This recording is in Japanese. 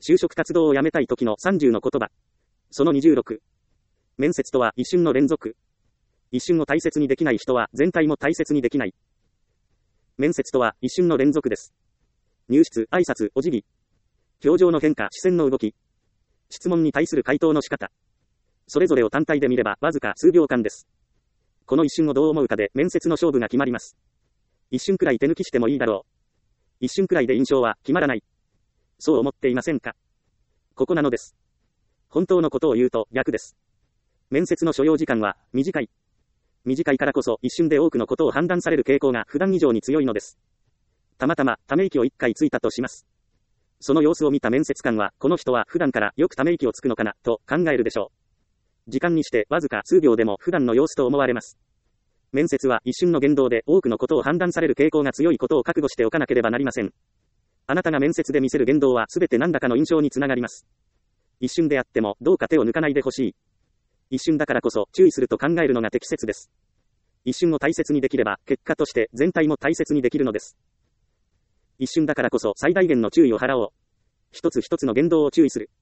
就職活動を辞めたい時の30の言葉。その26。面接とは一瞬の連続。一瞬を大切にできない人は全体も大切にできない。面接とは一瞬の連続です。入室、挨拶、お辞儀。表情の変化、視線の動き。質問に対する回答の仕方。それぞれを単体で見ればわずか数秒間です。この一瞬をどう思うかで面接の勝負が決まります。一瞬くらい手抜きしてもいいだろう。一瞬くらいで印象は決まらない。そう思っていませんか？ここなのです。本当のことを言うと逆です。面接の所要時間は短い。短いからこそ一瞬で多くのことを判断される傾向が普段以上に強いのです。たまたまため息を1回ついたとします。その様子を見た面接官は、この人は普段からよくため息をつくのかなと考えるでしょう。時間にしてわずか数秒でも普段の様子と思われます。面接は一瞬の言動で多くのことを判断される傾向が強いことを覚悟しておかなければなりません。あなたが面接で見せる言動はすべて何らかの印象につながります。一瞬であってもどうか手を抜かないでほしい。一瞬だからこそ注意すると考えるのが適切です。一瞬を大切にできれば結果として全体も大切にできるのです。一瞬だからこそ最大限の注意を払おう。一つ一つの言動を注意する。